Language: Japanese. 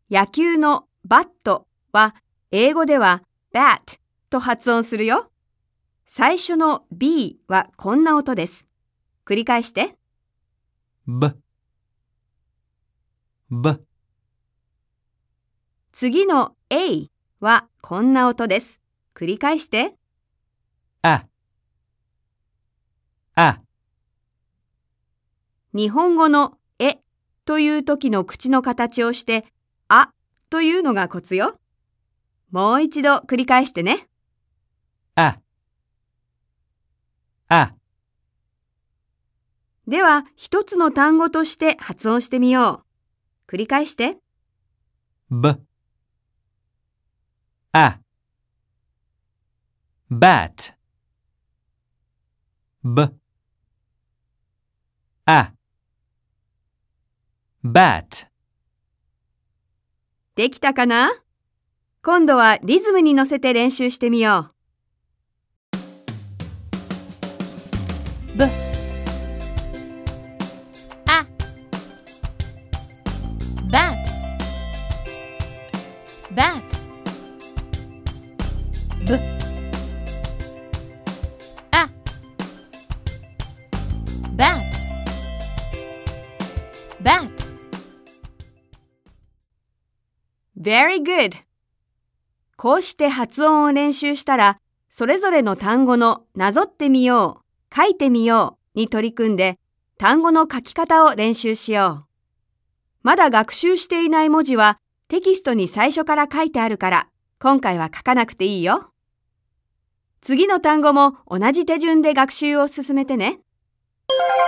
野球のバットは英語では bat と発音するよ。最初の B はこんな音です。繰り返して。 b。 次の A はこんな音です。繰り返して。 あ。 日本語のえという時の口の形をしてあというのがコツよ。もう一度繰り返してね。 あ。 では一つの単語として発音してみよう。繰り返して。 b。bat。bat。 できたかな？今度はリズムに乗せて練習してみよう。 b。bat。b。bat。 Very good! こうして発音を練習したら、それぞれの単語のなぞってみよう、書いてみように取り組んで、単語の書き方を練習しよう。まだ学習していない文字はテキストに最初から書いてあるから、今回は書かなくていいよ。次の単語も同じ手順で学習を進めてね。